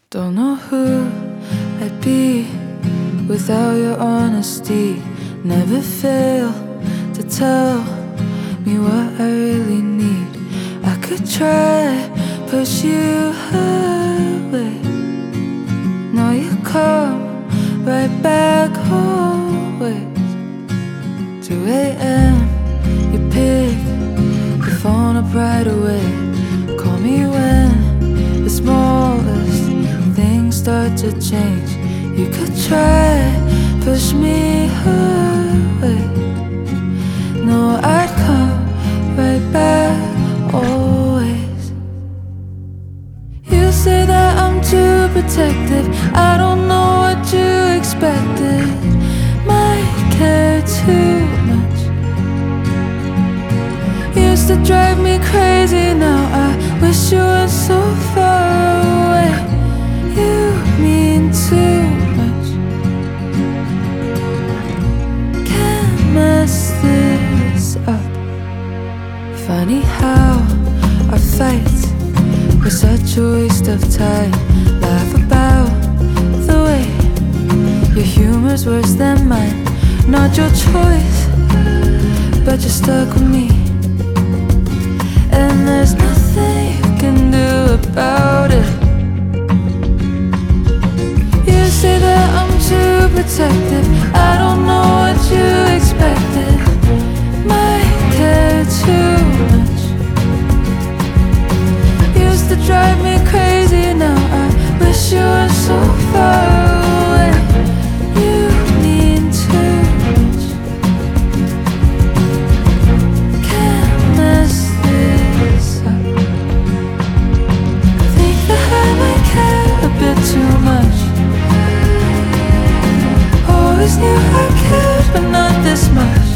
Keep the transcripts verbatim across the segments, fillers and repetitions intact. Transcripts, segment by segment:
Don't know who I'd be without your honesty. Never fail to tell me what I really need. I could try, push you away. No, you come right back always. two a.m. you pick the phone up right away. Call me when the smallest things start to change. You could try, push me away. No, I'd come right back always. You say that I'm too protective. I don't know what you expected. Might care too much. Used to drive me crazy, now I wish you were so far away. You mean too much. Can't mess this up. Funny how our fights were such a waste of time. Laugh about the way your humor's worse than mine. Not your choice, but you're stuck with me. And there's nothing you can do about it. You say that I'm too protective. I don't know what you expected. Might care too much. Used to drive me crazy, now I wish you were so far away. You mean too much. Can't mess this up. Think that I might care a bit too much. Always knew I cared, but not this much.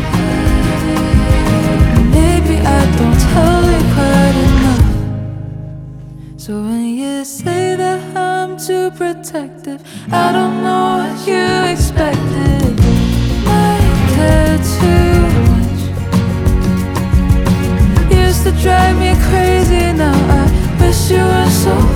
Maybe I don't tell you quite enough. So when you say that I'm too protective, I don't know what you expected. Might care too much. Used to drive me crazy, now I wish you were so